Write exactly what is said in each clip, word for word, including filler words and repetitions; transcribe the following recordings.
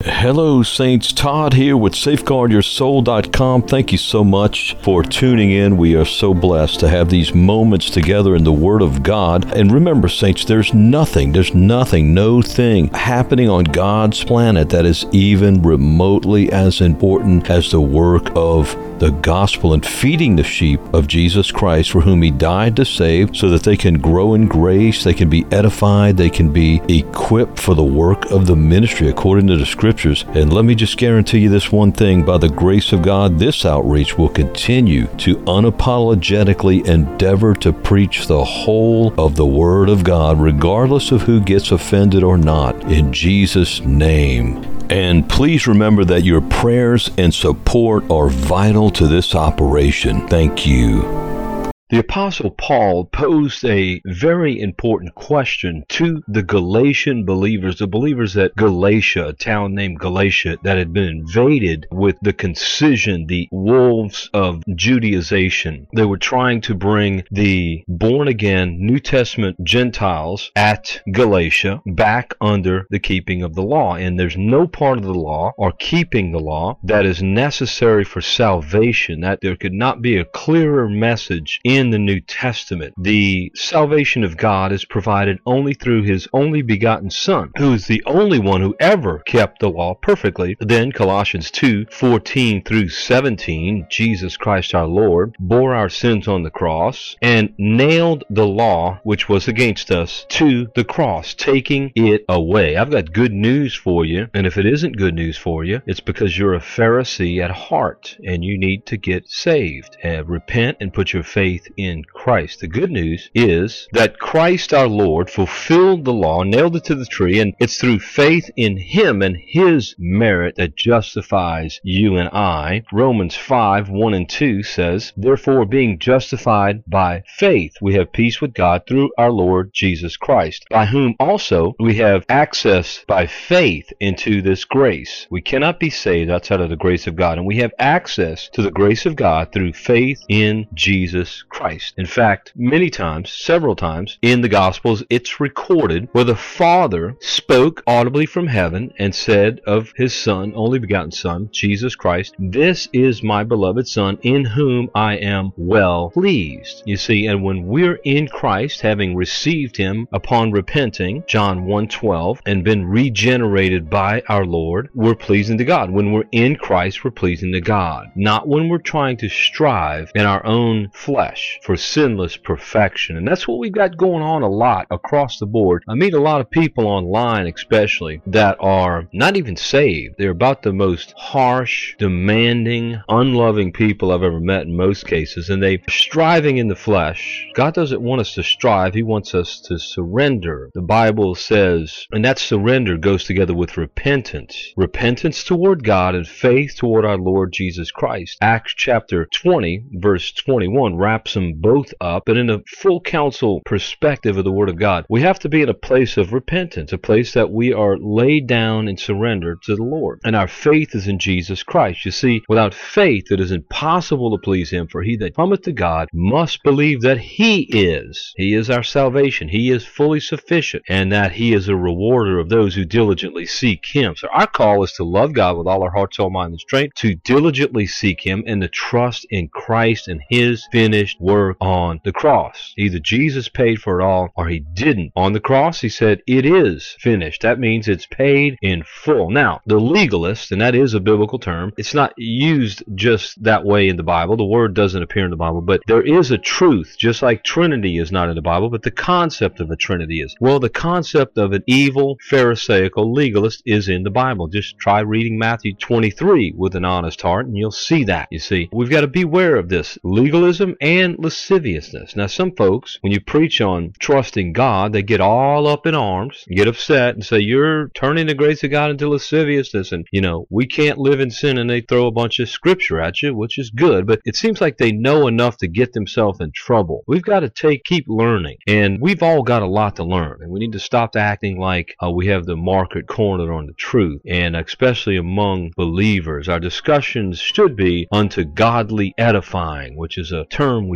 Hello, Saints. Todd here with Safeguard Your Soul dot com. Thank you so much for tuning in. We are so blessed to have these moments together in the Word of God. And remember, Saints, there's nothing, there's nothing, no thing happening on God's planet that is even remotely as important as the work of the gospel and feeding the sheep of Jesus Christ, for whom He died to save, so that they can grow in grace, they can be edified, they can be equipped for the work of the ministry according to the Scriptures. And let me just guarantee you this one thing: by the grace of God, this outreach will continue to unapologetically endeavor to preach the whole of the Word of God, regardless of who gets offended or not, in Jesus' name. And please remember that your prayers and support are vital to this operation. Thank you. The Apostle Paul posed a very important question to the Galatian believers, the believers at Galatia, a town named Galatia that had been invaded with the concision, the wolves of Judaization. They were trying to bring the born-again New Testament Gentiles at Galatia back under the keeping of the law. And there's no part of the law or keeping the law that is necessary for salvation, that there could not be a clearer message in In the New Testament. The salvation of God is provided only through His only begotten Son, who is the only one who ever kept the law perfectly. Then Colossians two fourteen through seventeen, Jesus Christ our Lord bore our sins on the cross and nailed the law which was against us to the cross, taking it away. I've got good news for you, and if it isn't good news for you, it's because you're a Pharisee at heart and you need to get saved. Uh, repent and put your faith in Christ. The good news is that Christ our Lord fulfilled the law, nailed it to the tree, and it's through faith in Him and His merit that justifies you and I. Romans five one and two says, "Therefore, being justified by faith, we have peace with God through our Lord Jesus Christ, by whom also we have access by faith into this grace." We cannot be saved outside of the grace of God, and we have access to the grace of God through faith in Jesus Christ. In fact, many times, several times in the Gospels, it's recorded where the Father spoke audibly from heaven and said of His Son, only begotten Son, Jesus Christ, "This is my beloved Son, in whom I am well pleased." You see, and when we're in Christ, having received Him upon repenting, John one twelve, and been regenerated by our Lord, we're pleasing to God. When we're in Christ, we're pleasing to God. Not when we're trying to strive in our own flesh for sinless perfection. And that's what we've got going on a lot across the board. I meet a lot of people online especially that are not even saved. They're about the most harsh, demanding, unloving people I've ever met in most cases, and they're striving in the flesh. God doesn't want us to strive. He wants us to surrender. The Bible says, and that surrender goes together with repentance. Repentance toward God and faith toward our Lord Jesus Christ. Acts chapter twenty, verse twenty-one wraps them both up, but in a full counsel perspective of the Word of God. We have to be in a place of repentance, a place that we are laid down and surrendered to the Lord. And our faith is in Jesus Christ. You see, without faith it is impossible to please Him, for he that cometh to God must believe that He is. He is our salvation. He is fully sufficient, and that He is a rewarder of those who diligently seek Him. So our call is to love God with all our heart, soul, mind, and strength, to diligently seek Him, and to trust in Christ and His finished work on the cross. Either Jesus paid for it all or He didn't. On the cross, He said, "It is finished." That means it's paid in full. Now, the legalist, and that is a biblical term, it's not used just that way in the Bible. The word doesn't appear in the Bible, but there is a truth, just like Trinity is not in the Bible, but the concept of a Trinity is. Well, the concept of an evil, pharisaical legalist is in the Bible. Just try reading Matthew twenty-three with an honest heart, and you'll see that. You see, we've got to beware of this legalism and lasciviousness. Now, some folks, when you preach on trusting God, they get all up in arms, get upset, and say, "You're turning the grace of God into lasciviousness, and, you know, we can't live in sin," and they throw a bunch of scripture at you, which is good, but it seems like they know enough to get themselves in trouble. We've got to take, keep learning, and we've all got a lot to learn, and we need to stop acting like uh, we have the market cornered on the truth, and especially among believers. Our discussions should be unto godly edifying, which is a term we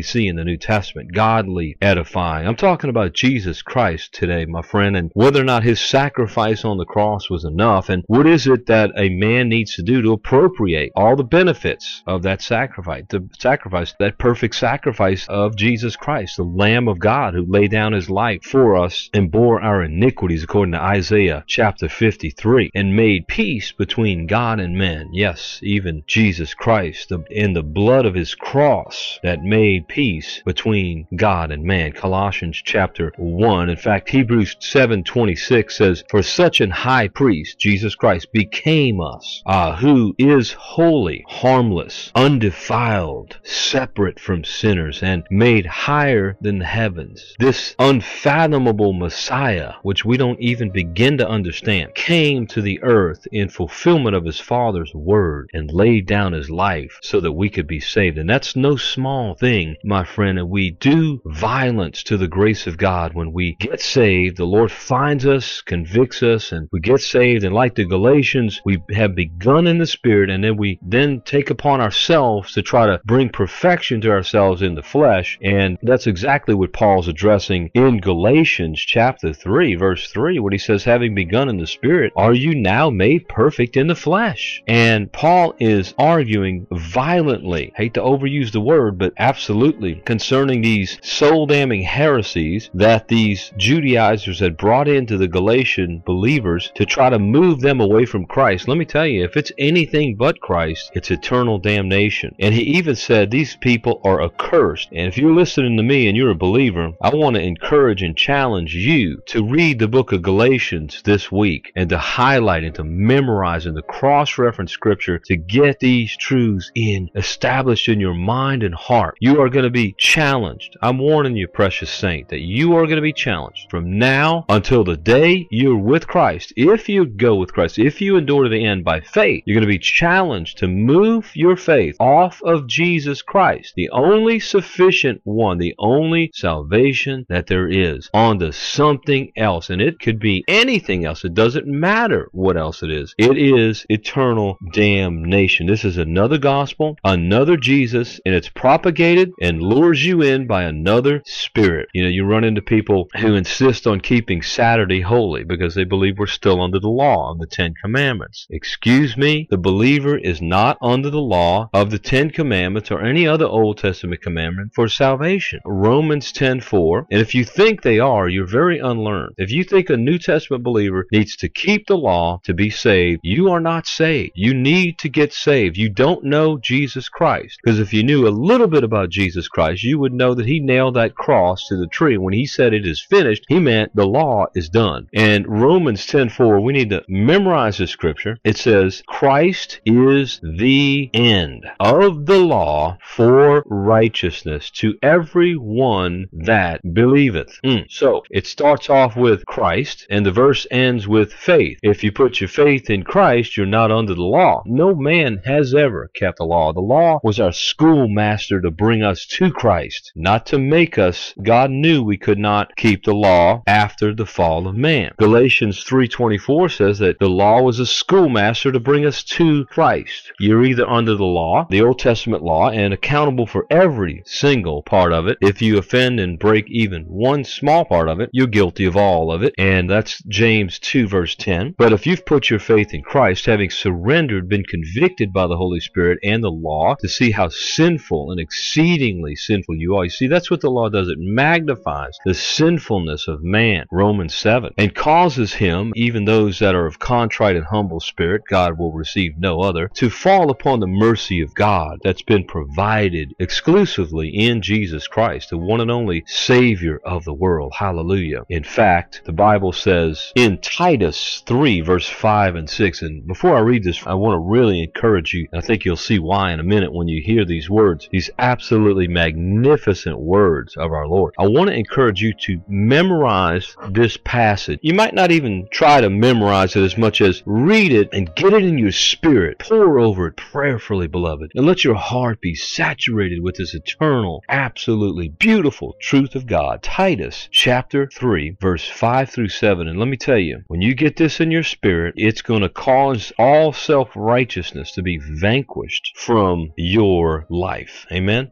see in the New Testament. Godly edifying. I'm talking about Jesus Christ today, my friend, and whether or not his sacrifice on the cross was enough, and what is it that a man needs to do to appropriate all the benefits of that sacrifice, the sacrifice, that perfect sacrifice of Jesus Christ, the Lamb of God who laid down his life for us and bore our iniquities, according to Isaiah chapter fifty-three, and made peace between God and men. Yes, even Jesus Christ, the, in the blood of his cross, that made peace between God and man. Colossians chapter one. In fact, Hebrews seven twenty-six says, for such an high priest, Jesus Christ, became us, uh, who is holy, harmless, undefiled, separate from sinners, and made higher than the heavens. This unfathomable Messiah, which we don't even begin to understand, came to the earth in fulfillment of his Father's word and laid down his life so that we could be saved. And that's no small thing, my friend. And we do violence to the grace of God when we get saved. The Lord finds us, convicts us, and we get saved. And like the Galatians, we have begun in the Spirit, and then we then take upon ourselves to try to bring perfection to ourselves in the flesh. And that's exactly what Paul's addressing in Galatians chapter three, verse three, when he says, having begun in the Spirit, are you now made perfect in the flesh? And Paul is arguing violently, hate to overuse the word, but absolutely, concerning these soul-damning heresies that these Judaizers had brought into the Galatian believers to try to move them away from Christ. Let me tell you, if it's anything but Christ, it's eternal damnation. And he even said these people are accursed. And if you're listening to me and you're a believer, I want to encourage and challenge you to read the book of Galatians this week and to highlight and to memorize and to cross-reference Scripture to get these truths in, established in your mind and heart. You are going to be challenged. I'm warning you, precious saint, that you are going to be challenged from now until the day you're with Christ. If you go with Christ, if you endure to the end by faith, you're going to be challenged to move your faith off of Jesus Christ, the only sufficient one, the only salvation that there is, onto something else. And it could be anything else. It doesn't matter what else it is. It is eternal damnation. This is another gospel, another Jesus, and it's propagated and lures you in by another spirit. You know, you run into people who insist on keeping Saturday holy because they believe we're still under the law of the Ten Commandments. Excuse me, the believer is not under the law of the Ten Commandments or any other Old Testament commandment for salvation. Romans ten four. And if you think they are, you're very unlearned. If you think a New Testament believer needs to keep the law to be saved, you are not saved. You need to get saved. You don't know Jesus Christ. Because if you knew a little bit about Jesus Christ, you would know that he nailed that cross to the tree. When he said it is finished, he meant the law is done. And Romans ten four, we need to memorize the scripture. It says, Christ is the end of the law for righteousness to everyone that believeth. Mm. So it starts off with Christ, and the verse ends with faith. If you put your faith in Christ, you're not under the law. No man has ever kept the law. The law was our schoolmaster to bring us to Christ, not to make us. God knew we could not keep the law after the fall of man. Galatians three twenty-four says that the law was a schoolmaster to bring us to Christ. You're either under the law, the Old Testament law, and accountable for every single part of it. If you offend and break even one small part of it, you're guilty of all of it. And that's James two verse ten. But if you've put your faith in Christ, having surrendered, been convicted by the Holy Spirit and the law to see how sinful and exceedingly sinful you are. You see, that's what the law does. It magnifies the sinfulness of man, Romans seven, and causes him, even those that are of contrite and humble spirit, God will receive no other, to fall upon the mercy of God that's been provided exclusively in Jesus Christ, the one and only Savior of the world. Hallelujah. In fact, the Bible says in Titus three, verse five and six, and before I read this, I want to really encourage you, and I think you'll see why in a minute when you hear these words, these absolutely magnificent words of our Lord. I want to encourage you to memorize this passage. You might not even try to memorize it as much as read it and get it in your spirit. Pour over it prayerfully, beloved, and let your heart be saturated with this eternal, absolutely beautiful truth of God. Titus chapter three, verse five through seven. And let me tell you, when you get this in your spirit, it's going to cause all self-righteousness to be vanquished from your life. Amen? It's all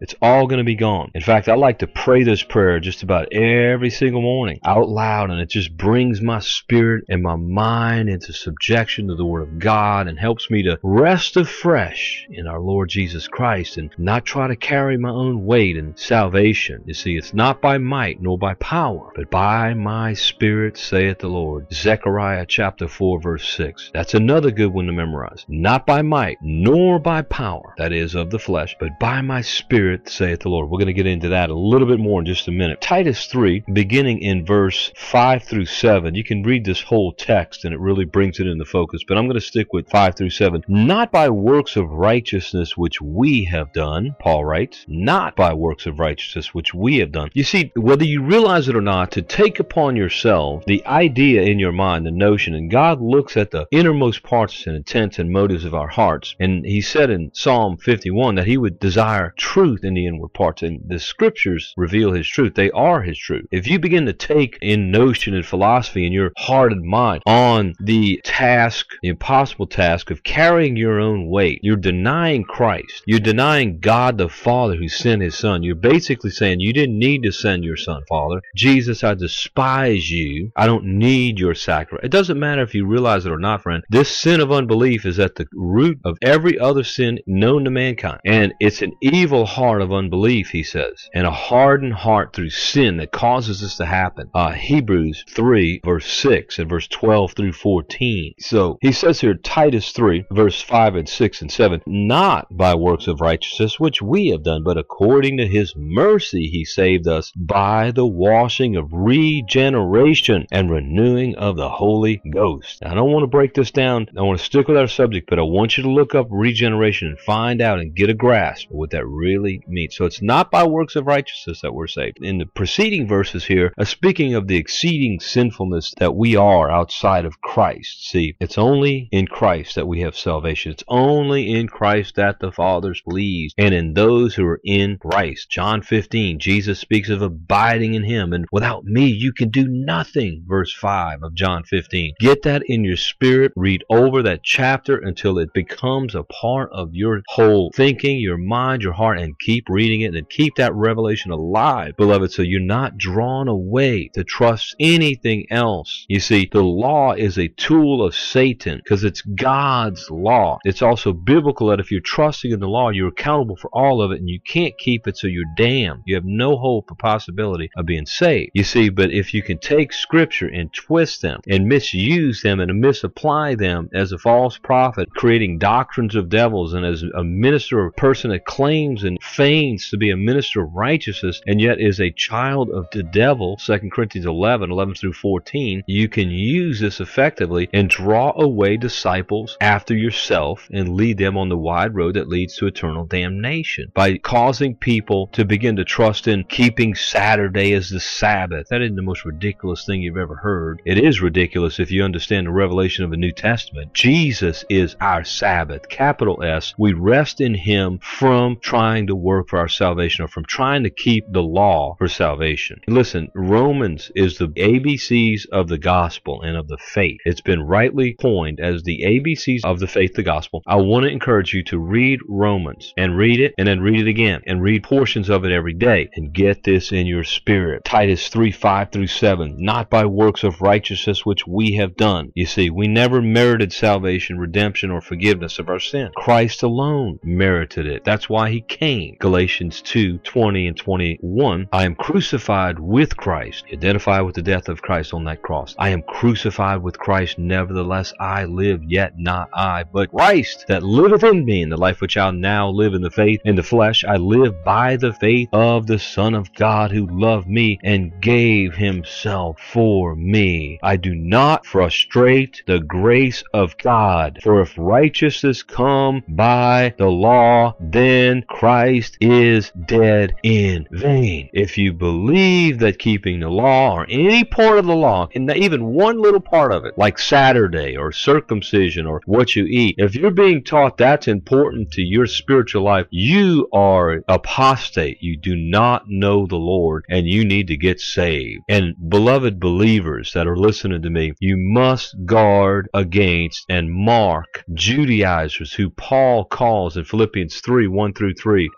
all going to be gone. In fact, I like to pray this prayer just about every single morning out loud, and it just brings my spirit and my mind into subjection to the Word of God and helps me to rest afresh in our Lord Jesus Christ and not try to carry my own weight in salvation. You see, it's not by might nor by power, but by my Spirit, saith the Lord. Zechariah chapter four, verse six. That's another good one to memorize. Not by might nor by power, that is, of the flesh, but by my Spirit, saith the Lord. We're going to get into that a little bit more in just a minute. Titus three, beginning in verse five through seven. You can read this whole text and it really brings it into focus, but I'm going to stick with five through seven. Not by works of righteousness which we have done, Paul writes, not by works of righteousness which we have done. You see, whether you realize it or not, to take upon yourself the idea in your mind, the notion, and God looks at the innermost parts and intents and motives of our hearts. And he said in Psalm fifty-one that he would desire truth in the inward parts, and the scriptures reveal his truth. They are his truth. If you begin to take in notion and philosophy in your heart and mind on the task, the impossible task of carrying your own weight, you're denying Christ. You're denying God the Father who sent his Son. You're basically saying you didn't need to send your Son, Father. Jesus, I despise you. I don't need your sacrifice. It doesn't matter if you realize it or not, friend. This sin of unbelief is at the root of every other sin known to mankind. And it's an evil heart of unbelief, he says, and a hardened heart through sin that causes this to happen. Uh, Hebrews three, verse six and verse twelve through fourteen. So he says here, Titus three, verse five and six and seven, not by works of righteousness which we have done, but according to his mercy he saved us by the washing of regeneration and renewing of the Holy Ghost. Now, I don't want to break this down. I want to stick with our subject, but I want you to look up regeneration and find out and get a grasp of what that really means. So it's not by works of righteousness that we're saved. In the preceding verses here, uh, speaking of the exceeding sinfulness that we are outside of Christ. See, it's only in Christ that we have salvation. It's only in Christ that the Father's pleased, and in those who are in Christ. John fifteen, Jesus speaks of abiding in him, and without me you can do nothing. Verse five of John fifteen. Get that in your spirit. Read over that chapter until it becomes a part of your whole thinking, your mind, your heart, and keep reading it and keep that revelation alive, beloved, so you're not drawn away to trust anything else. You see, the law is a tool of Satan because it's God's law. It's also biblical that if you're trusting in the law, you're accountable for all of it, and you can't keep it, so you're damned. You have no hope or possibility of being saved. You see, but if you can take Scripture and twist them and misuse them and misapply them as a false prophet, creating doctrines of devils, and as a minister or a person that claims and feigns to be a minister of righteousness and yet is a child of the devil, Second Corinthians eleven, eleven through fourteen, you can use this effectively and draw away disciples after yourself and lead them on the wide road that leads to eternal damnation by causing people to begin to trust in keeping Saturday as the Sabbath. That isn't the most ridiculous thing you've ever heard. It is ridiculous if you understand the revelation of the New Testament. Jesus is our Sabbath, capital S. We rest in him from trying to work for our salvation or from trying to keep the law for salvation. Listen, Romans is the A B Cs of the gospel and of the faith. It's been rightly coined as the A B Cs of the faith, the gospel. I want to encourage you to read Romans and read it and then read it again and read portions of it every day and get this in your spirit. Titus three, five through seven, not by works of righteousness which we have done. You see, we never merited salvation, redemption, or forgiveness of our sin. Christ alone merited it. That's why he came. Galatians two, twenty and twenty-one, I am crucified with Christ. Identify with the death of Christ on that cross. I am crucified with Christ, nevertheless I live, yet not I, but Christ that liveth in me. In the life which I now live in the faith, in the flesh, I live by the faith of the Son of God who loved me and gave himself for me. I do not frustrate the grace of God, for if righteousness come by the law, then Christ is dead in vain. If you believe that keeping the law or any part of the law, and even one little part of it, like Saturday or circumcision or what you eat, if you're being taught that's important to your spiritual life, you are apostate. You do not know the Lord, and you need to get saved. And beloved believers that are listening to me, you must guard against and mark Judaizers, who Paul calls in Philippians three, one through three, the evil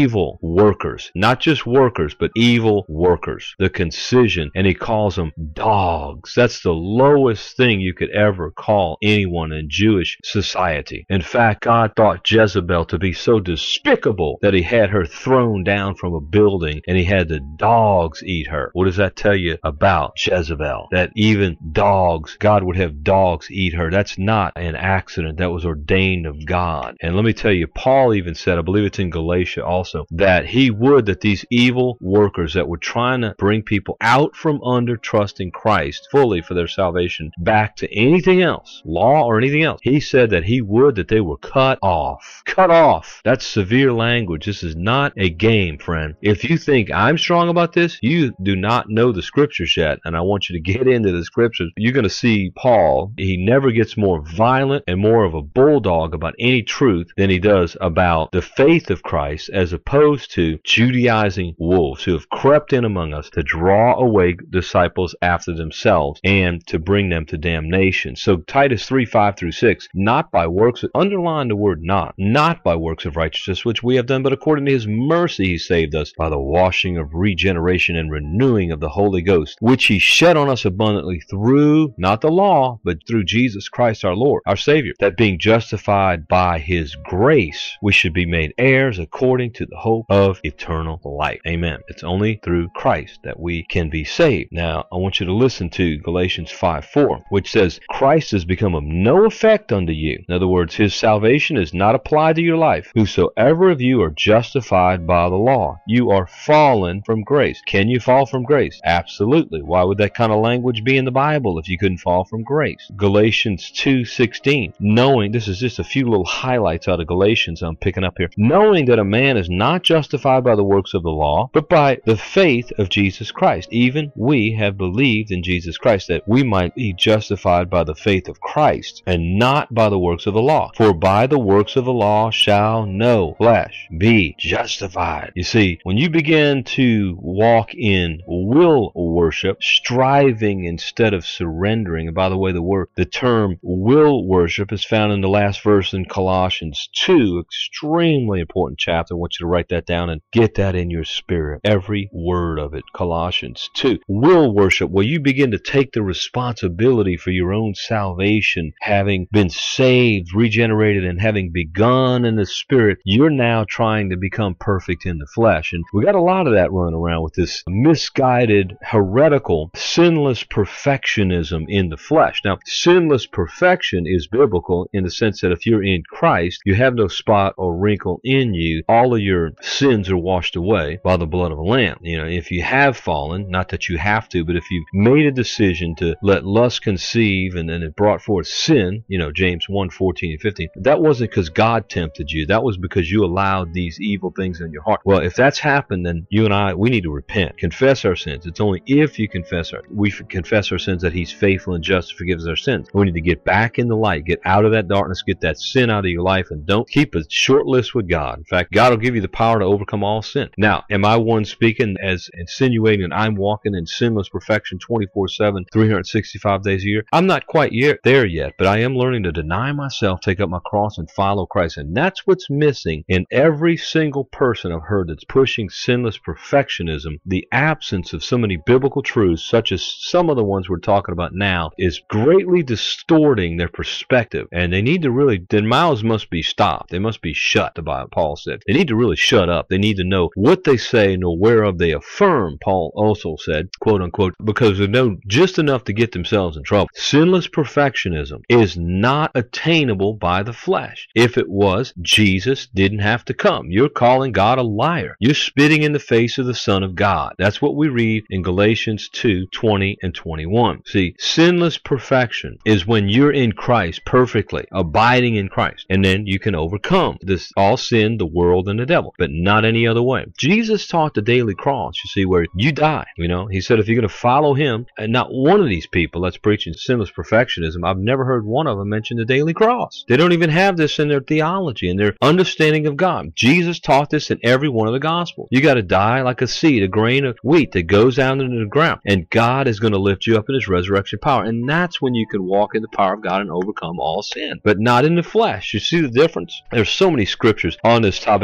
evil workers. Not just workers, but evil workers. The concision, and he calls them dogs. That's the lowest thing you could ever call anyone in Jewish society. In fact, God thought Jezebel to be so despicable that he had her thrown down from a building and he had the dogs eat her. What does that tell you about Jezebel? That even dogs, God would have dogs eat her. That's not an accident. That was ordained of God. And let me tell you, Paul even said, I believe it's in Galatia also, that he would that these evil workers that were trying to bring people out from under trusting Christ fully for their salvation back to anything else, law or anything else, he said that he would that they were cut off. Cut off. That's severe language. This is not a game, friend. If you think I'm strong about this, you do not know the scriptures yet, and I want you to get into the scriptures. You're going to see Paul, he never gets more violent and more of a bulldog about any truth than he does about the faith of Christ, as opposed to Judaizing wolves who have crept in among us to draw away disciples after themselves and to bring them to damnation. So Titus three, five through six, not by works, underline the word not, not by works of righteousness which we have done, but according to his mercy he saved us by the washing of regeneration and renewing of the Holy Ghost, which he shed on us abundantly through, not the law, but through Jesus Christ our Lord, our Savior, that being justified by his grace, we should be made heirs according to the hope of eternal life. Amen. It's only through Christ that we can be saved. Now, I want you to listen to Galatians five, four, which says, Christ has become of no effect unto you. In other words, his salvation is not applied to your life. Whosoever of you are justified by the law, you are fallen from grace. Can you fall from grace? Absolutely. Why would that kind of language be in the Bible if you couldn't fall from grace? Galatians two sixteen, knowing, this is just a few little highlights out of Galatians I'm picking up here, knowing that a man is not justified by the works of the law, but by the faith of Jesus Christ. Even we have believed in Jesus Christ, that we might be justified by the faith of Christ, and not by the works of the law. For by the works of the law shall no flesh be justified. You see, when you begin to walk in will worship, striving instead of surrendering, and by the way, the word, the term will worship is found in the last verse in Colossians two, extremely important chapter. I want you to write that down and get that in your spirit. Every word of it. Colossians two. Will worship, where you begin to take the responsibility for your own salvation, having been saved, regenerated, and having begun in the spirit, you're now trying to become perfect in the flesh. And we got a lot of that running around with this misguided, heretical, sinless perfectionism in the flesh. Now, sinless perfection is biblical in the sense that if you're in Christ, you have no spot or wrinkle in you. All of your sins are washed away by the blood of a lamb. You know, if you have fallen, not that you have to, but if you've made a decision to let lust conceive and then it brought forth sin, you know, James one, fourteen and fifteen, that wasn't because God tempted you. That was because you allowed these evil things in your heart. Well, if that's happened, then you and I, we need to repent, confess our sins. It's only if you confess our, we confess our sins that he's faithful and just to forgive us our sins. We need to get back in the light, get out of that darkness, get that sin out of your life, and don't keep a short list with God. In fact, God will give you the power to overcome all sin. Now, am I one speaking as insinuating that I'm walking in sinless perfection twenty-four seven, three hundred sixty-five days a year? I'm not quite yet there yet, but I am learning to deny myself, take up my cross, and follow Christ. And that's what's missing in every single person I've heard that's pushing sinless perfectionism. The absence of so many biblical truths, such as some of the ones we're talking about now, is greatly distorting their perspective. And they need to really, their mouths must be stopped. They must be shut, the Bible, Paul said. They need to really shut up. They need to know what they say, know whereof they affirm, Paul also said, quote unquote, because they know just enough to get themselves in trouble. Sinless perfectionism is not attainable by the flesh. If it was, Jesus didn't have to come. You're calling God a liar. You're spitting in the face of the Son of God. That's what we read in Galatians two, twenty and twenty-one. See, sinless perfection is when you're in Christ perfectly, abiding in Christ, and then you can overcome this all sin, the world, and the devil, but not any other way. Jesus taught the daily cross, you see, where you die. You know, he said if you're going to follow him, and not one of these people that's preaching sinless perfectionism, I've never heard one of them mention the daily cross. They don't even have this in their theology and their understanding of God. Jesus taught this in every one of the Gospels. You got to die like a seed, a grain of wheat that goes down into the ground, and God is going to lift you up in his resurrection power, and that's when you can walk in the power of God and overcome all sin, but not in the flesh. You see the difference? There's so many scriptures on this topic. I want to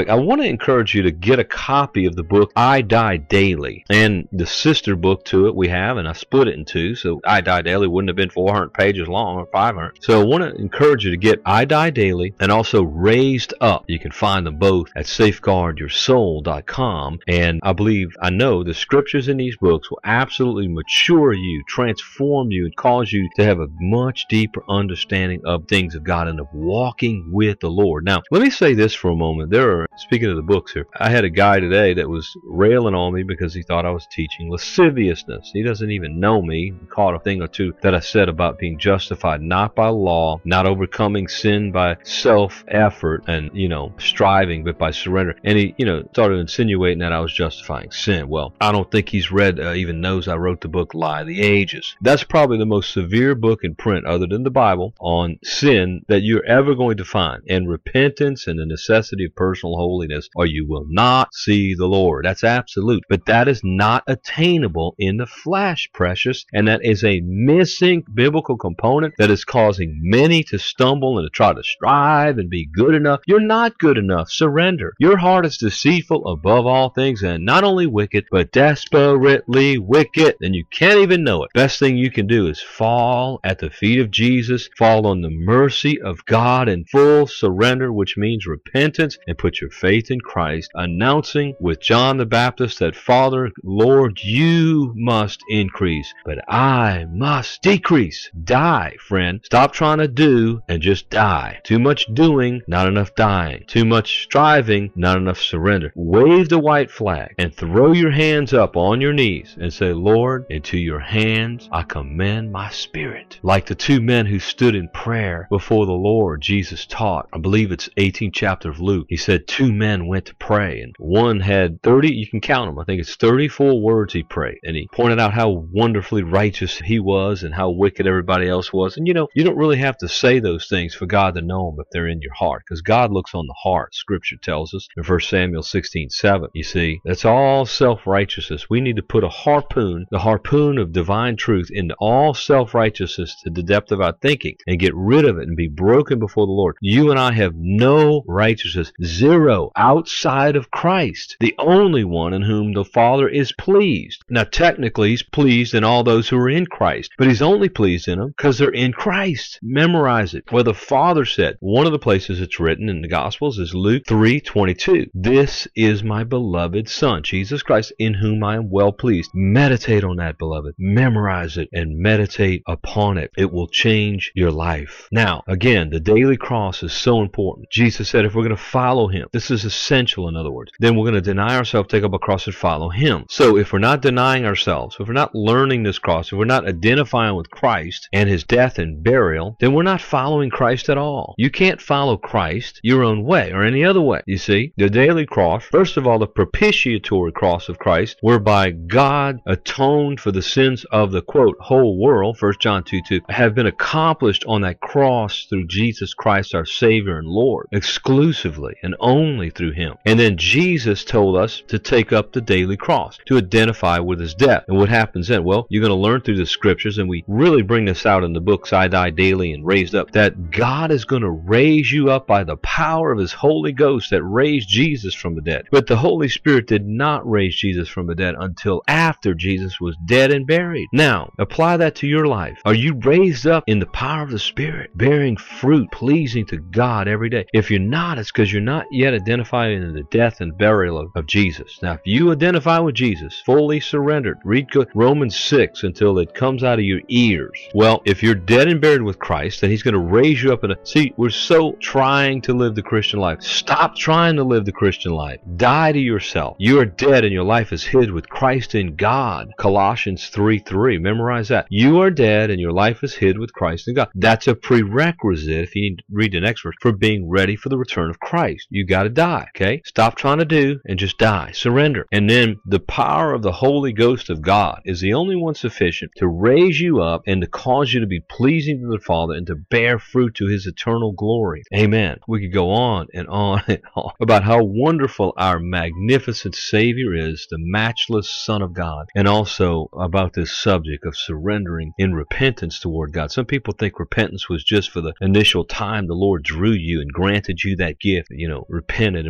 to encourage you to get a copy of the book I Die Daily, and the sister book to it we have, and I split it in two, so I Die Daily wouldn't have been four hundred pages long or five hundred. So I want to encourage you to get I Die Daily and also Raised Up. You can find them both at safeguard your soul dot com, and I believe, I know the scriptures in these books will absolutely mature you, transform you, and cause you to have a much deeper understanding of things of God and of walking with the Lord. Now, let me say this for a moment. There are, speaking of the books here, I had a guy today that was railing on me because he thought I was teaching lasciviousness. He doesn't even know me. He caught a thing or two that I said about being justified not by law, not overcoming sin by self-effort and, you know, striving, but by surrender. And he, you know, started insinuating that I was justifying sin. Well, I don't think he's read, uh, even knows I wrote the book Lie of the Ages. That's probably the most severe book in print, other than the Bible, on sin that you're ever going to find, and repentance and the necessity of personal holiness, or you will not see the Lord. That's absolute. But that is not attainable in the flesh, precious, and that is a missing biblical component that is causing many to stumble and to try to strive and be good enough. You're not good enough. Surrender. Your heart is deceitful above all things, and not only wicked, but desperately wicked, and you can't even know it. Best thing you can do is fall at the feet of Jesus, fall on the mercy of God in full surrender, which means repentance, and put your faith in Christ, announcing with John the Baptist that, Father, Lord, you must increase, but I must decrease. Die, friend. Stop trying to do and just die. Too much doing, not enough dying. Too much striving, not enough surrender. Wave the white flag and throw your hands up on your knees and say, Lord, into your hands I commend my spirit. Like the two men who stood in prayer before the Lord, Jesus taught. I believe it's eighteenth chapter of Luke. He said two men went to pray, and one had thirty, you can count them, I think it's thirty-four words he prayed. And he pointed out how wonderfully righteous he was and how wicked everybody else was. And you know, you don't really have to say those things for God to know them if they're in your heart, because God looks on the heart. Scripture tells us in First Samuel sixteen seven. You see, that's all self-righteousness. We need to put a harpoon, the harpoon of divine truth, into all self-righteousness to the depth of our thinking and get rid of it and be broken before the Lord. You and I have no righteousness, zero, outside of Christ, the only one in whom the Father is pleased. Now, technically, he's pleased in all those who are in Christ, but he's only pleased in them because they're in Christ. Memorize it. Well, the Father said, one of the places it's written in the Gospels is Luke three twenty-two. This is my beloved Son, Jesus Christ, in whom I am well pleased. Meditate on that, beloved. Memorize it and meditate upon it. It will change your life. Now, again, the daily cross is so important. Jesus said if we're going to follow him, this is essential, in other words, then we're going to deny ourselves, take up a cross, and follow him. So if we're not denying ourselves, if we're not learning this cross, if we're not identifying with Christ and his death and burial, then we're not following Christ at all. You can't follow Christ your own way or any other way. You see, the daily cross, first of all, the propitiatory cross of Christ, whereby God atoned for the sins of the, quote, whole world, First John two two, have been accomplished on that cross through Jesus Christ, our Savior and Lord, exclusively and only through him. And then Jesus told us to take up the daily cross, to identify with his death. And what happens then? Well, you're going to learn through the scriptures, and we really bring this out in the books I Die Daily and Raised Up, that God is going to raise you up by the power of his Holy Ghost that raised Jesus from the dead. But the Holy Spirit did not raise Jesus from the dead until after Jesus was dead and buried. Now, apply that to your life. Are you raised up in the power of the Spirit, bearing fruit, pleasing to God every day? If you're not, it's because you're not yet identified in the death and burial of, of Jesus. Now, if you identify with Jesus, fully surrendered, read Romans six until it comes out of your ears. Well, if you're dead and buried with Christ, then he's going to raise you up in a... See, we're so trying to live the Christian life. Stop trying to live the Christian life. Die to yourself. You are dead and your life is hid with Christ in God. Colossians three three. Memorize that. You are dead and your life is hid with Christ in God. That's a prerequisite, if you need to read the next verse, for being ready for the return of Christ. You got to die, okay? Stop trying to do and just die. Surrender. And then the power of the Holy Ghost of God is the only one sufficient to raise you up and to cause you to be pleasing to the Father and to bear fruit to his eternal glory. Amen. We could go on and on and on about how wonderful our magnificent Savior is, the matchless Son of God, and also about this subject of surrendering in repentance toward God. Some people think repentance was just for the initial time the Lord drew you and granted you that gift, you know, repented and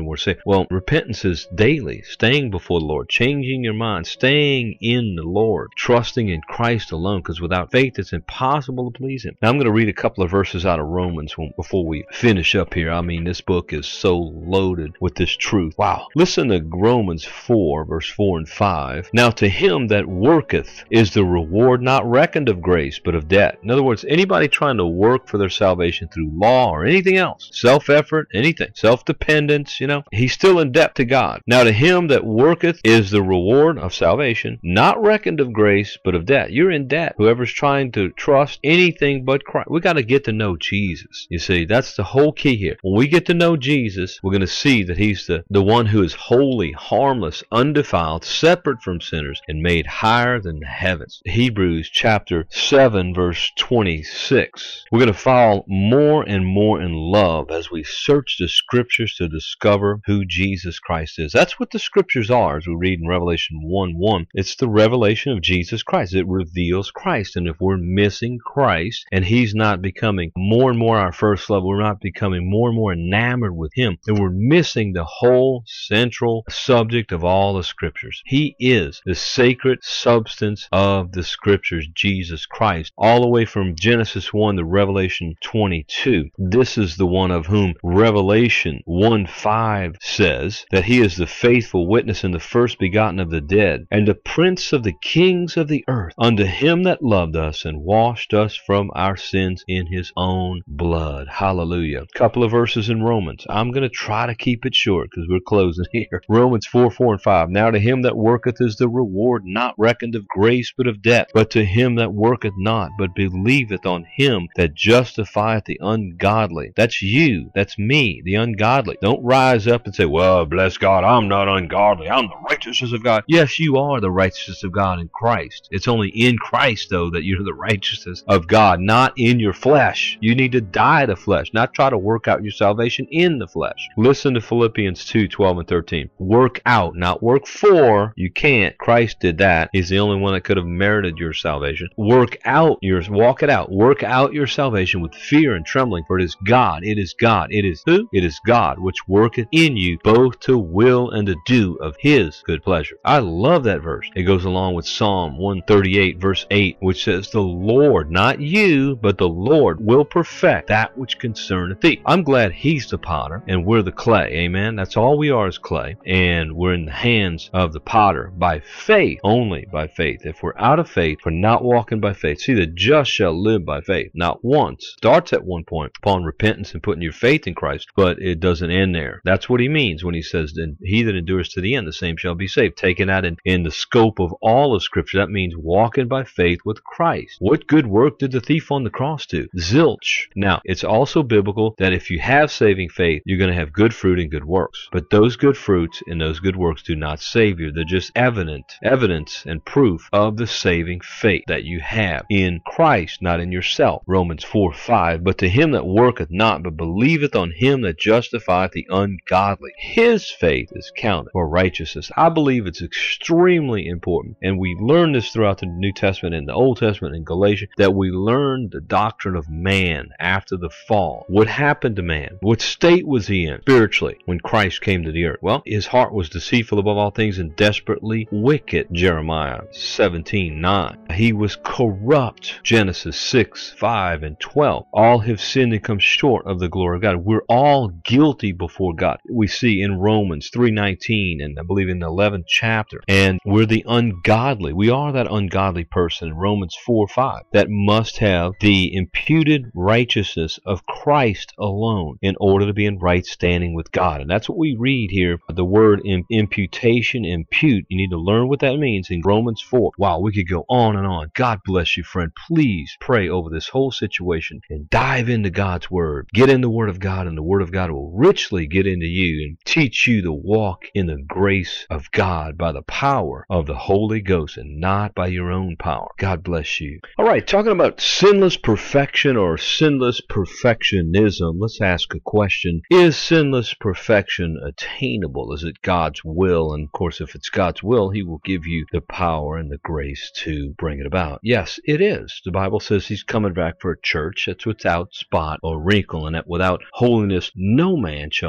we're saved. Well, repentance is daily, staying before the Lord, changing your mind, staying in the Lord, trusting in Christ alone, because without faith it's impossible to please Him. Now I'm going to read a couple of verses out of Romans before we finish up here. I mean, this book is so loaded with this truth. Wow. Listen to Romans four, verse four and five. Now to him that worketh is the reward not reckoned of grace, but of debt. In other words, anybody trying to work for their salvation through law or anything else, self-effort, anything, self-dependence, you know, he's still in debt to God. Now to him that worketh is the reward of salvation, not reckoned of grace, but of debt. You're in debt. Whoever's trying to trust anything but Christ. We got to get to know Jesus. You see, that's the whole key here. When we get to know Jesus, we're going to see that he's the, the one who is holy, harmless, undefiled, separate from sinners, and made higher than the heavens. Hebrews chapter seven, verse twenty-six. We're going to fall more and more in love as we search the scriptures to discover who Jesus Christ is. That's what the scriptures are, as we read in Revelation one one. It's the revelation of Jesus Christ. It reveals Christ. And if we're missing Christ and he's not becoming more and more our first love, we're not becoming more and more enamored with him, then we're missing the whole central subject of all the scriptures. He is the sacred substance of the scriptures, Jesus Christ, all the way from Genesis one to Revelation twenty-two. This is the one of whom Revelation one five says that he is the faithful witness and the first begotten of the dead, and the prince of the kings of the earth, unto him that loved us and washed us from our sins in his own blood. Hallelujah. A couple of verses in Romans. I'm going to try to keep it short because we're closing here. Romans four, four and five. Now to him that worketh is the reward not reckoned of grace, but of debt. But to him that worketh not, but believeth on him that justifieth the ungodly. That's you. That's me, the ungodly. Don't rise up and say, well, bless God, I'm not ungodly. I'm the righteousness of God. Yes, you are the righteousness of God in Christ. It's only in Christ, though, that you're the righteousness of God, not in your flesh. You need to die to flesh, not try to work out your salvation in the flesh. Listen to Philippians two, twelve and thirteen. Work out, not work for. You can't. Christ did that. He's the only one that could have merited your salvation. Work out yours. Walk it out. Work out your salvation with fear and trembling, for it is God. It is God. It is who? It is God, which worketh in you both to will and to do of his good pleasure. I love that verse. It goes along with Psalm one thirty-eight, verse eight, which says, the Lord, not you, but the Lord will perfect that which concerneth thee. I'm glad he's the potter and we're the clay. Amen. That's all we are is clay. And we're in the hands of the potter by faith, only by faith. If we're out of faith, we're not walking by faith. See, the just shall live by faith. Not once. Starts at one point upon repentance and putting your faith in Christ, but it doesn't end there. That's what he means when he says, then he that endures to the end, the same shall be saved. Taking that in, in the scope of all of Scripture, that means walking by faith with Christ. What good work did the thief on the cross do? Zilch. Now, it's also biblical that if you have saving faith, you're going to have good fruit and good works. But those good fruits and those good works do not save you. They're just evident, evidence and proof of the saving faith that you have in Christ, not in yourself. Romans four, five. But to him that worketh not, but believeth on him that justifieth the ungodly, his faith is counted for righteousness. I believe it's extremely important, and we learn this throughout the New Testament and the Old Testament and Galatians, that we learn the doctrine of man after the fall. What happened to man? What state was he in spiritually when Christ came to the earth? Well, his heart was deceitful above all things and desperately wicked. Jeremiah seventeen, nine. He was corrupt. Genesis six, five and twelve. All have sinned and come short of the glory of God. We're all guilty before God. We see in Romans three nineteen and I believe in the eleventh chapter. And we're the ungodly. We are that ungodly person in Romans four, five that must have the imputed righteousness of Christ alone in order to be in right standing with God. And that's what we read here. The word imputation, impute, you need to learn what that means in Romans four. Wow, we could go on and on. God bless you, friend. Please pray over this whole situation and dive into God's word. Get in the word of God, and the word of God will richly get into you and teach you to walk in the grace of God by the power of the Holy Ghost and not by your own power. God bless you. All right, talking about sinless perfection or sinless perfectionism, let's ask a question. Is sinless perfection attainable? Is it God's will? And of course, if it's God's will, he will give you the power and the grace to bring it about. Yes, it is. The Bible says he's coming back for a church that's without spot or wrinkle, and that without holiness no man shall see the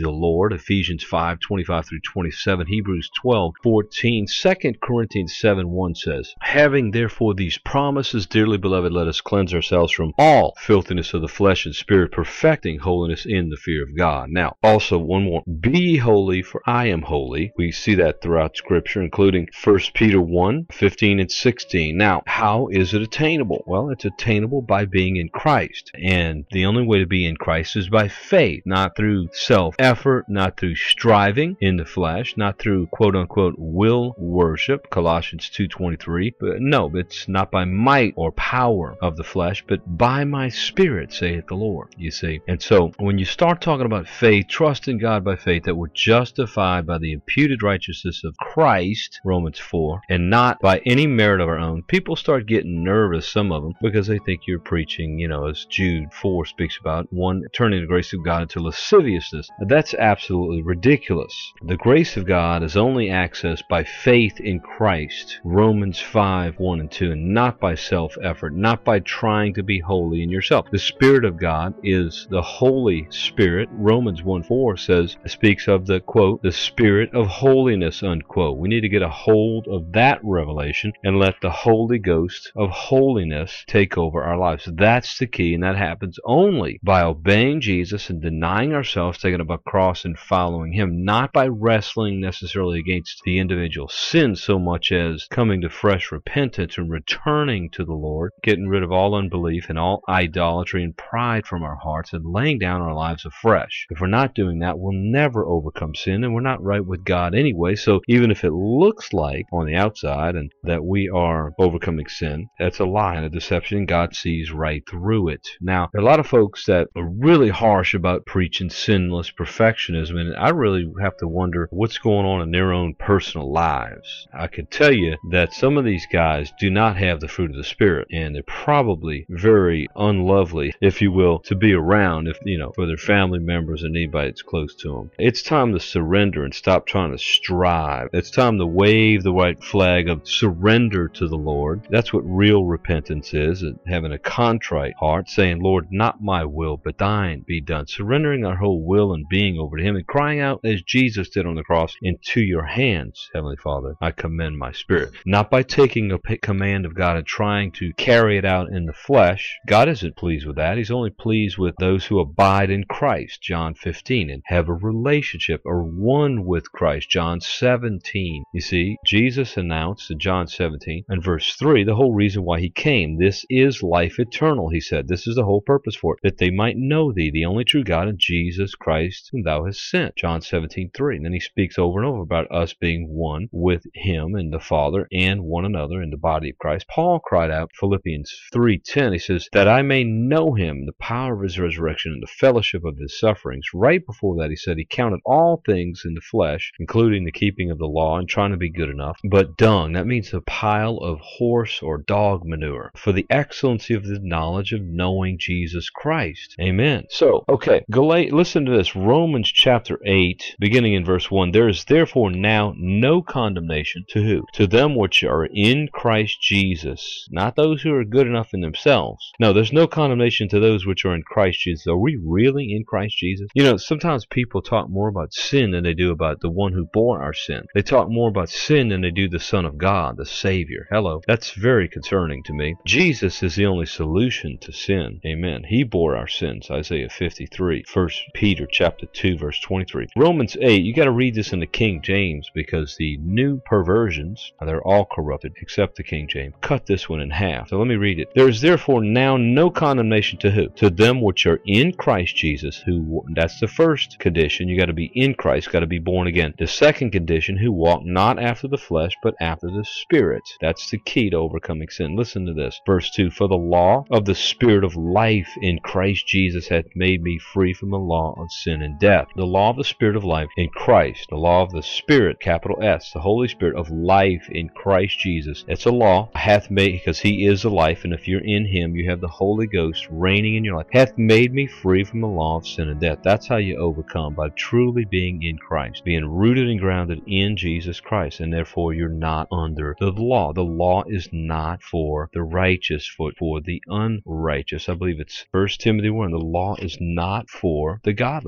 the Lord. Ephesians five twenty-five through twenty-seven, Hebrews twelve fourteen, Second Corinthians seven one says, having therefore these promises, dearly beloved, let us cleanse ourselves from all filthiness of the flesh and spirit, perfecting holiness in the fear of God. Now, also one more, be ye holy, for I am holy. We see that throughout Scripture, including First Peter one fifteen and sixteen. Now, how is it attainable? Well, it's attainable by being in Christ. And the only way to be in Christ is by faith, not through self-effort, not through striving in the flesh, not through quote-unquote will worship, Colossians two twenty-three. But no, it's not by might or power of the flesh, but by my Spirit, saith the Lord, you see. And so, when you start talking about faith, trust in God by faith, that we're justified by the imputed righteousness of Christ, Romans four, and not by any merit of our own, people start getting nervous, some of them, because they think you're preaching, you know, as Jude four speaks about, one, turning the grace of God into lasciviousness. That's absolutely ridiculous. The grace of God is only accessed by faith in Christ, Romans five one and two, and not by self-effort, not by trying to be holy in yourself. The Spirit of God is the Holy Spirit. Romans one four says, speaks of the, quote, the Spirit of holiness, unquote. We need to get a hold of that revelation and let the Holy Ghost of holiness take over our lives. That's the key, and that happens only by obeying Jesus and denying ourselves, taking up a cross and following Him, not by wrestling necessarily against the individual sin so much as coming to fresh repentance and returning to the Lord, getting rid of all unbelief and all idolatry and pride from our hearts and laying down our lives afresh. If we're not doing that, we'll never overcome sin, and we're not right with God anyway. So even if it looks like on the outside and that we are overcoming sin, that's a lie and a deception, and God sees right through it. Now, there are a lot of folks that are really harsh about preaching sinless perfectionism, and I really have to wonder what's going on in their own personal lives. I can tell you that some of these guys do not have the fruit of the Spirit, and they're probably very unlovely, if you will, to be around, if you know, for their family members and anybody that's close to them. It's time to surrender and stop trying to strive. It's time to wave the white flag of surrender to the Lord. That's what real repentance is, having a contrite heart, saying, Lord, not my will, but thine be done. Surrendering our whole will and being over to Him and crying out as Jesus did on the cross, into your hands, Heavenly Father, I commend my spirit. Not by taking a command of God and trying to carry it out in the flesh. God isn't pleased with that. He's only pleased with those who abide in Christ, John fifteen, and have a relationship or one with Christ, John seventeen. You see, Jesus announced in John seventeen and verse three the whole reason why He came. This is life eternal, He said. This is the whole purpose for it, that they might know Thee, the only true God, and Jesus Christ, whom Thou hast sent, John seventeen three. And then He speaks over and over about us being one with Him and the Father and one another in the body of Christ. Paul cried out, Philippians three ten, he says, that I may know Him, the power of His resurrection, and the fellowship of His sufferings. Right before that, he said he counted all things in the flesh, including the keeping of the law and trying to be good enough, but dung. That means a pile of horse or dog manure, for the excellency of the knowledge of knowing Jesus Christ. Amen. So, okay, Gal- listen to this. Romans chapter eight, beginning in verse one. There is therefore now no condemnation to who? To them which are in Christ Jesus. Not those who are good enough in themselves. No, there's no condemnation to those which are in Christ Jesus. Are we really in Christ Jesus? You know, sometimes people talk more about sin than they do about the one who bore our sin. They talk more about sin than they do the Son of God, the Savior. Hello. That's very concerning to me. Jesus is the only solution to sin. Amen. He bore our sins. Isaiah fifty-three. First Peter chapter two, verse twenty-three. Romans eight, you got to read this in the King James, because the new perversions, they're all corrupted except the King James. Cut this one in half. So let me read it. There is therefore now no condemnation to who? To them which are in Christ Jesus, who, that's the first condition. You got to be in Christ, got to be born again. The second condition, who walk not after the flesh, but after the Spirit. That's the key to overcoming sin. Listen to this. Verse two, for the law of the Spirit of life in Christ Jesus hath made me free from the law of sin and death. The law of the Spirit of life in Christ. The law of the Spirit, capital S, the Holy Spirit of life in Christ Jesus. It's a law. Hath made, because He is the life, and if you're in Him, you have the Holy Ghost reigning in your life. Hath made me free from the law of sin and death. That's how you overcome, by truly being in Christ, being rooted and grounded in Jesus Christ, and therefore you're not under the law. The law is not for the righteous, for, for the unrighteous. I believe it's First Timothy one. The law is not for the godly, but for the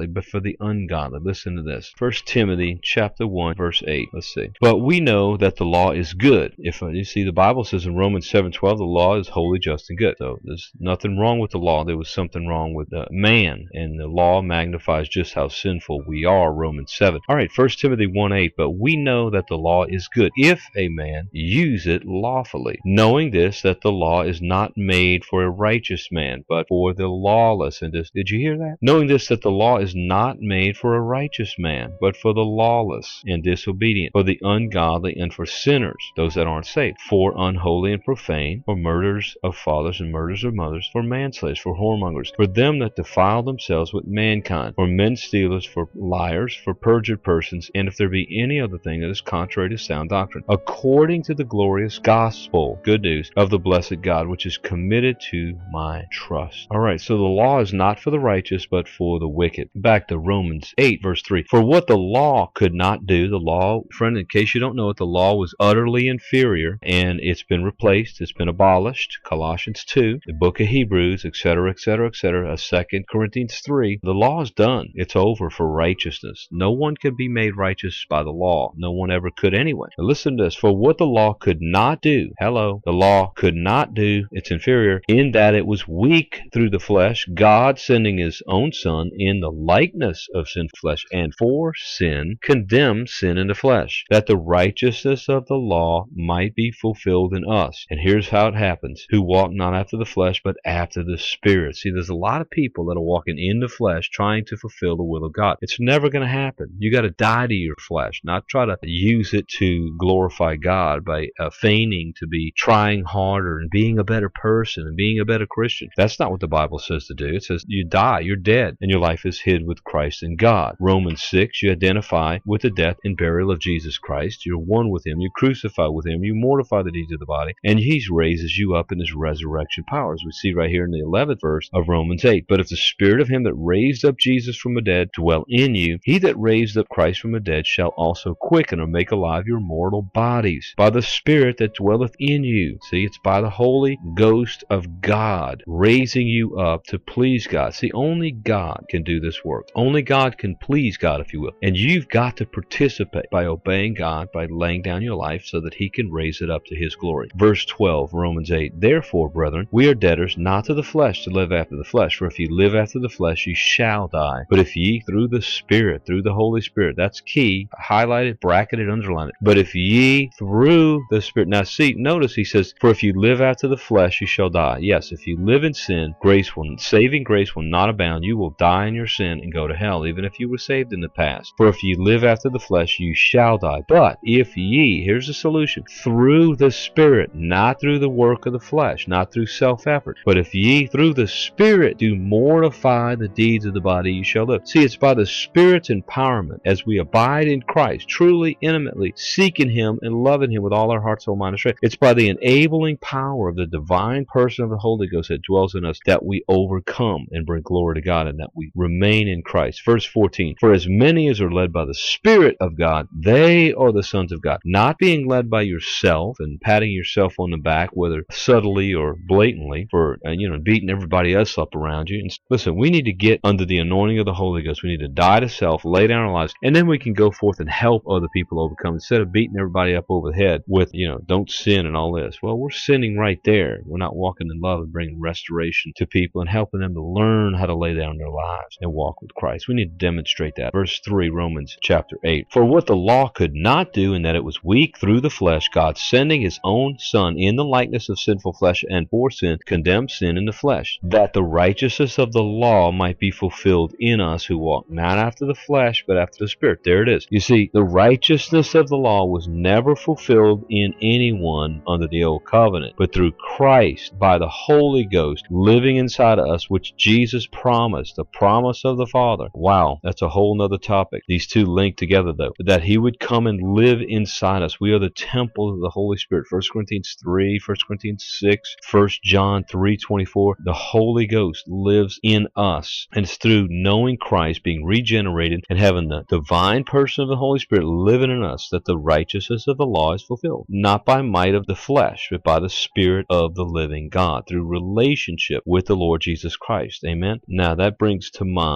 the ungodly. Listen to this. First Timothy chapter one, verse eight. Let's see. But we know that the law is good. If you see, the Bible says in Romans seven twelve, the law is holy, just, and good. So there's nothing wrong with the law. There was something wrong with uh, man, and the law magnifies just how sinful we are, Romans seven. All right, First Timothy one eight. But we know that the law is good if a man use it lawfully, knowing this, that the law is not made for a righteous man, but for the lawless. And this, did you hear that? Knowing this, that the law is not made for a righteous man, but for the lawless and disobedient, for the ungodly, and for sinners, those that aren't saved, for unholy and profane, for murderers of fathers and murderers of mothers, for manslayers, for whoremongers, for them that defile themselves with mankind, for men stealers, for liars, for perjured persons, and if there be any other thing that is contrary to sound doctrine, according to the glorious gospel, good news, of the blessed God, which is committed to my trust. All right, so the law is not for the righteous, but for the wicked. Back to Romans eight, verse three. For what the law could not do, the law, friend, in case you don't know it, the law was utterly inferior, and it's been replaced, it's been abolished. Colossians two, the book of Hebrews, et cetera, et cetera, et cetera, Second Corinthians three. The law is done. It's over for righteousness. No one can be made righteous by the law. No one ever could anyway. Now listen to this. For what the law could not do, hello, the law could not do, it's inferior, in that it was weak through the flesh, God sending his own Son in the likeness of sinful flesh, and for sin condemned sin in the flesh, that the righteousness of the law might be fulfilled in us. And here's how it happens: who walk not after the flesh, but after the Spirit. See, there's a lot of people that are walking in the flesh trying to fulfill the will of God. It's never going to happen. You got to die to your flesh, not try to use it to glorify God by uh, feigning to be trying harder and being a better person and being a better Christian. That's not what the Bible says to do. It says you die, you're dead, and your life is hid with Christ in God. Romans six, you identify with the death and burial of Jesus Christ. You're one with him. You crucify with him. You mortify the deeds of the body, and he raises you up in his resurrection power, as we see right here in the eleventh verse of Romans eight. But if the Spirit of him that raised up Jesus from the dead dwell in you, he that raised up Christ from the dead shall also quicken or make alive your mortal bodies by the Spirit that dwelleth in you. See, it's by the Holy Ghost of God raising you up to please God. See, only God can do this work. Only God can please God, if you will. And you've got to participate by obeying God, by laying down your life so that he can raise it up to his glory. Verse twelve, Romans eight. Therefore, brethren, we are debtors not to the flesh to live after the flesh. For if you live after the flesh, you shall die. But if ye through the Spirit, through the Holy Spirit, that's key, highlight it, bracket it, underline it. But if ye through the Spirit, now see, notice he says, for if you live after the flesh, you shall die. Yes, if you live in sin, grace will, saving grace will not abound. You will die in your sin and go to hell, even if you were saved in the past. For if you live after the flesh, you shall die. But if ye, here's the solution, through the Spirit, not through the work of the flesh, not through self-effort, but if ye through the Spirit do mortify the deeds of the body, you shall live. See, it's by the Spirit's empowerment as we abide in Christ, truly, intimately, seeking him and loving him with all our heart, soul, mind, and strength. It's by the enabling power of the divine person of the Holy Ghost that dwells in us that we overcome and bring glory to God, and that we remain in Christ. Verse fourteen, for as many as are led by the Spirit of God, they are the sons of God. Not being led by yourself and patting yourself on the back, whether subtly or blatantly, for uh, you know, beating everybody else up around you. And listen, we need to get under the anointing of the Holy Ghost. We need to die to self, lay down our lives, and then we can go forth and help other people overcome, instead of beating everybody up over the head with, you know, don't sin and all this. Well, we're sinning right there. We're not walking in love and bringing restoration to people and helping them to learn how to lay down their lives and walk with Christ. We need to demonstrate that. Verse three, Romans chapter eight. For what the law could not do, in that it was weak through the flesh, God sending his own Son in the likeness of sinful flesh, and for sin condemned sin in the flesh, that the righteousness of the law might be fulfilled in us who walk not after the flesh, but after the Spirit. There it is. You see, the righteousness of the law was never fulfilled in anyone under the old covenant, but through Christ, by the Holy Ghost living inside of us, which Jesus promised, the promise of the Father. Wow, that's a whole nother topic. These two link together, though, that he would come and live inside us. We are the temple of the Holy Spirit. First Corinthians three, First Corinthians six, First John three twenty-four. The Holy Ghost lives in us, and it's through knowing Christ, being regenerated, and having the divine person of the Holy Spirit living in us, that the righteousness of the law is fulfilled. Not by might of the flesh, but by the Spirit of the living God, through relationship with the Lord Jesus Christ. Amen. Now that brings to mind Romans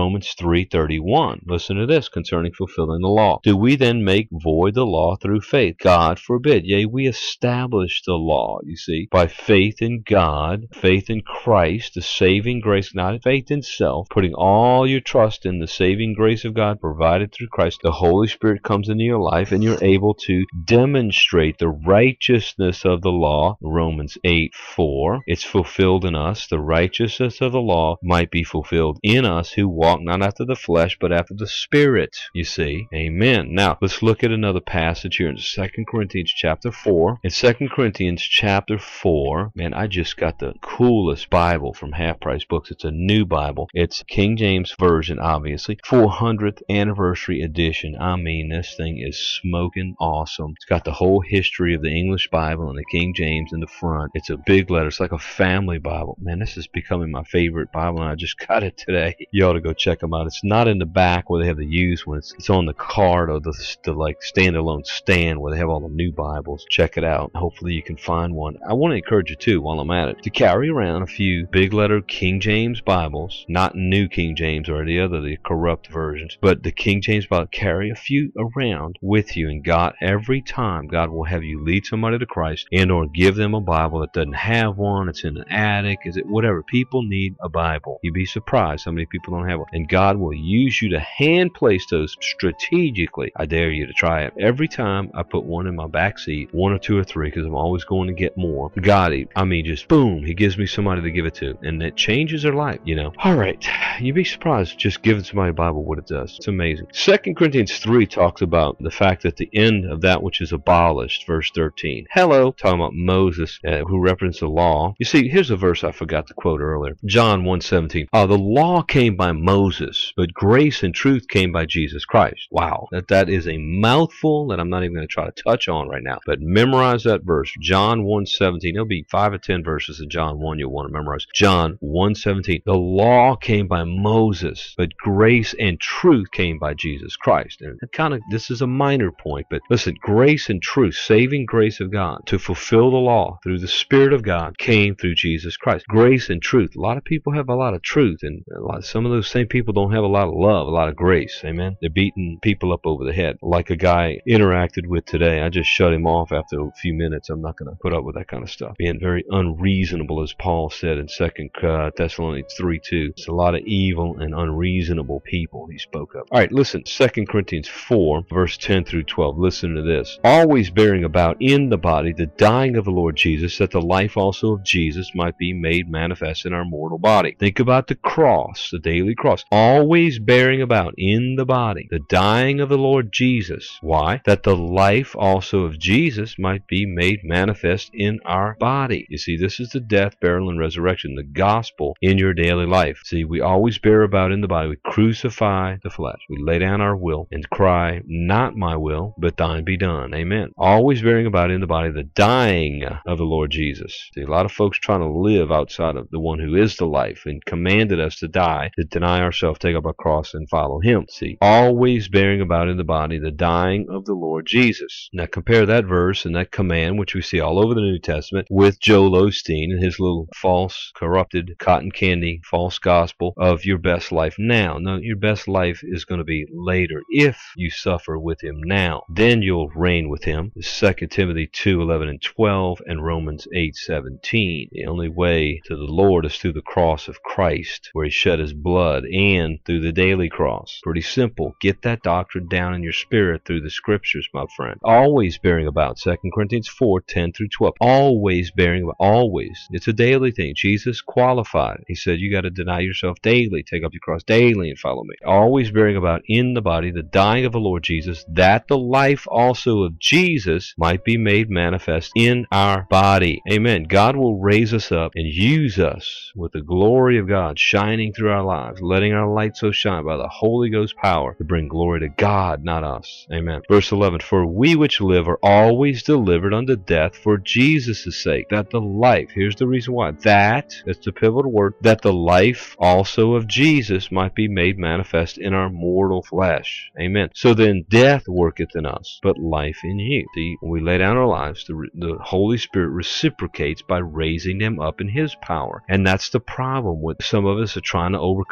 Romans three thirty-one. Listen to this concerning fulfilling the law. Do we then make void the law through faith? God forbid. Yea, we establish the law, you see, by faith in God, faith in Christ, the saving grace, not faith in self, putting all your trust in the saving grace of God provided through Christ. The Holy Spirit comes into your life and you're able to demonstrate the righteousness of the law. Romans eight four. It's fulfilled in us. The righteousness of the law might be fulfilled in us who walk not after the flesh, but after the Spirit. You see? Amen. Now, let's look at another passage here in Second Corinthians chapter four. In Second Corinthians chapter four, man, I just got the coolest Bible from Half Price Books. It's a new Bible. It's King James Version, obviously. four hundredth anniversary edition. I mean, this thing is smoking awesome. It's got the whole history of the English Bible and the King James in the front. It's a big letter. It's like a family Bible. Man, this is becoming my favorite Bible, and I just got it today. You ought to go check them out. It's not in the back where they have the used ones. It's, it's on the card or the, the like standalone stand where they have all the new Bibles. Check it out. Hopefully you can find one. I want to encourage you too, while I'm at it, to carry around a few big letter King James Bibles, not New King James or the other, the corrupt versions, but the King James Bible. Carry a few around with you, and God, every time God will have you lead somebody to Christ and or give them a Bible that doesn't have one, it's in an attic, is it whatever. People need a Bible. You'd be surprised how many people don't have one. And God will use you to hand place those strategically. I dare you to try it. Every time I put one in my back seat, one or two or three, because I'm always going to get more. God, he, I mean, just boom, he gives me somebody to give it to, and it changes their life, you know. All right, you'd be surprised just giving somebody a Bible what it does. It's amazing. Second Corinthians three talks about the fact that the end of that which is abolished, verse thirteen. Hello, talking about Moses, uh, who referenced the law. You see, here's a verse I forgot to quote earlier. John one seventeen. Uh, the law came by Moses, but grace and truth came by Jesus Christ. Wow, that that is a mouthful that I'm not even going to try to touch on right now. But memorize that verse, John one seventeen. There'll be five or ten verses in John one you'll want to memorize. John one seventeen. The law came by Moses, but grace and truth came by Jesus Christ. And it kind of, this is a minor point, but listen, grace and truth, saving grace of God to fulfill the law through the Spirit of God came through Jesus Christ. Grace and truth. A lot of people have a lot of truth, and a lot, some of those same people don't have a lot of love, a lot of grace. Amen. They're beating people up over the head. Like a guy interacted with today. I just shut him off after a few minutes. I'm not going to put up with that kind of stuff. Being very unreasonable, as Paul said in Second Thessalonians three two. It's a lot of evil and unreasonable people he spoke of. All right, listen. Second Corinthians four, verse ten through twelve. Listen to this. Always bearing about in the body the dying of the Lord Jesus, that the life also of Jesus might be made manifest in our mortal body. Think about the cross, the daily cross. Always bearing about in the body the dying of the Lord Jesus. Why? That the life also of Jesus might be made manifest in our body. You see, this is the death, burial, and resurrection, the gospel in your daily life. See, we always bear about in the body. We crucify the flesh. We lay down our will and cry, not my will, but thine be done. Amen. Always bearing about in the body the dying of the Lord Jesus. See, a lot of folks trying to live outside of the one who is the life and commanded us to die, to deny ourselves, take up our cross, and follow him. See, always bearing about in the body the dying of the Lord Jesus. Now compare that verse and that command, which we see all over the New Testament, with Joel Osteen and his little false, corrupted, cotton candy, false gospel of your best life now. No, your best life is going to be later if you suffer with him now. Then you'll reign with him. Second Timothy two eleven and twelve and Romans eight seventeen. The only way to the Lord is through the cross of Christ, where he shed his blood, and through the daily cross. Pretty simple. Get that doctrine down in your spirit through the scriptures, my friend. Always bearing about, Second Corinthians four ten through twelve. Always bearing about. Always. It's a daily thing. Jesus qualified it. He said, you got to deny yourself daily, take up your cross daily, and follow me. Always bearing about in the body the dying of the Lord Jesus, that the life also of Jesus might be made manifest in our body. Amen. God will raise us up and use us with the glory of God shining through our lives, letting our light so shine by the Holy Ghost power to bring glory to God, not us. Amen. Verse eleven, for we which live are always delivered unto death for Jesus' sake, that the life, here's the reason why, that, that's the pivotal word, that the life also of Jesus might be made manifest in our mortal flesh. Amen. So then death worketh in us, but life in you. See, when we lay down our lives, the, the Holy Spirit reciprocates by raising them up in his power. And that's the problem with some of us are trying to overcome sin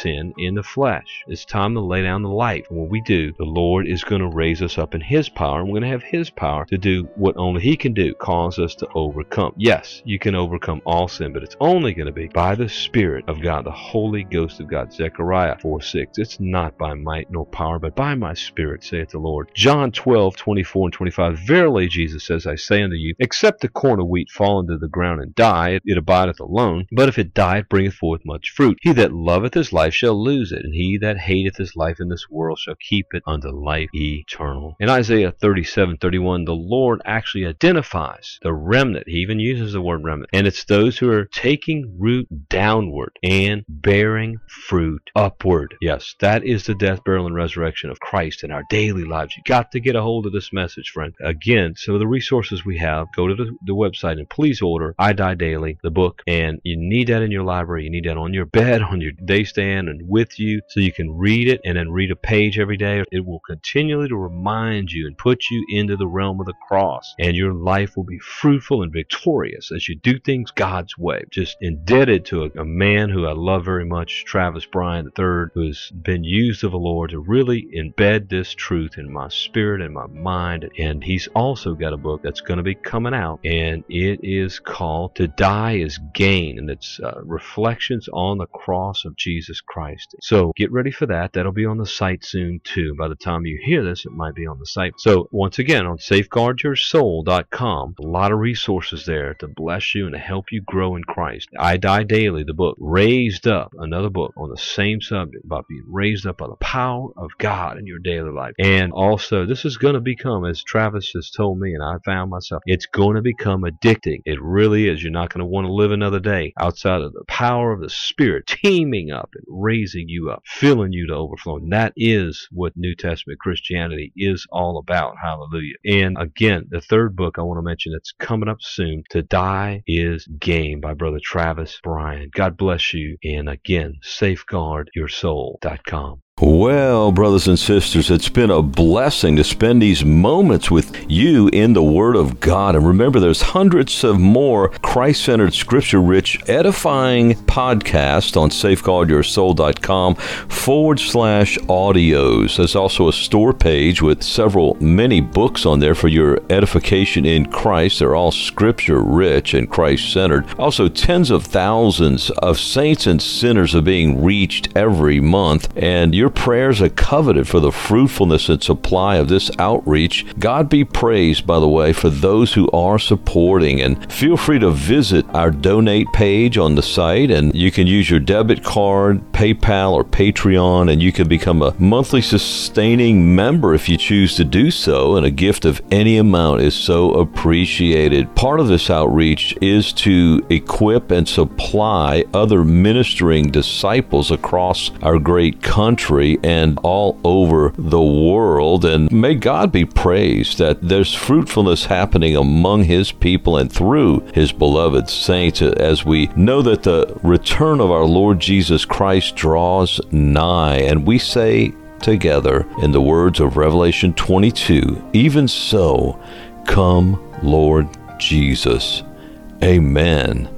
sin in the flesh. It's time to lay down the life. And when we do, the Lord is going to raise us up in His power, and we're going to have His power to do what only He can do, cause us to overcome. Yes, you can overcome all sin, but it's only going to be by the Spirit of God, the Holy Ghost of God. Zechariah four six. It's not by might nor power, but by my Spirit, saith the Lord. John twelve twenty-four and twenty-five. Verily, Jesus says, I say unto you, except the corn of wheat fall into the ground and die, it, it abideth alone. But if it die, it bringeth forth much fruit. He that loveth his life shall lose it, and he that hateth his life in this world shall keep it unto life eternal. In Isaiah thirty-seven thirty-one, the Lord actually identifies the remnant. He even uses the word remnant. And it's those who are taking root downward and bearing fruit upward. Yes, that is the death, burial, and resurrection of Christ in our daily lives. You got to get a hold of this message, friend. Again, some of the resources we have, go to the, the website and please order I Die Daily, the book. And you need that in your library. You need that on your bed, on your day stand, and with you so you can read it and then read a page every day. It will continually to remind you and put you into the realm of the cross. And your life will be fruitful and victorious as you do things God's way. Just indebted to a, a man who I love very much, Travis Bryan the third, who has been used of the Lord to really embed this truth in my spirit and my mind. And he's also got a book that's going to be coming out, and it is called To Die is Gain, and it's uh, reflections on the cross of Jesus Christ. So get ready for that. That'll be on the site soon too. By the time you hear this, it might be on the site. So once again, on safeguard your soul dot com, a lot of resources there to bless you and to help you grow in Christ. I Die Daily, the book, Raised Up, another book on the same subject about being raised up by the power of God in your daily life. And also, this is going to become, as Travis has told me and I found myself, it's going to become addicting. It really is. You're not going to want to live another day outside of the power of the Spirit teaming up and raising you up, filling you to overflowing. That is what New Testament Christianity is all about. Hallelujah. And again, the third book I want to mention that's coming up soon, To Die is Gain by Brother Travis Bryan. God bless you. And again, safeguard your soul dot com. Well, brothers and sisters, it's been a blessing to spend these moments with you in the Word of God. And remember, there's hundreds of more Christ-centered, scripture-rich, edifying podcasts on safeguard your soul dot com forward slash audios. There's also a store page with several, many books on there for your edification in Christ. They're all scripture-rich and Christ-centered. Also, tens of thousands of saints and sinners are being reached every month, and you're Your prayers are coveted for the fruitfulness and supply of this outreach. God be praised, by the way, for those who are supporting. And feel free to visit our donate page on the site, and you can use your debit card, PayPal, or Patreon, and you can become a monthly sustaining member if you choose to do so, and a gift of any amount is so appreciated. Part of this outreach is to equip and supply other ministering disciples across our great country and all over the world. And may God be praised that there's fruitfulness happening among His people and through His beloved saints, as we know that the return of our Lord Jesus Christ draws nigh. And we say together in the words of Revelation twenty-two, even so, come Lord Jesus. Amen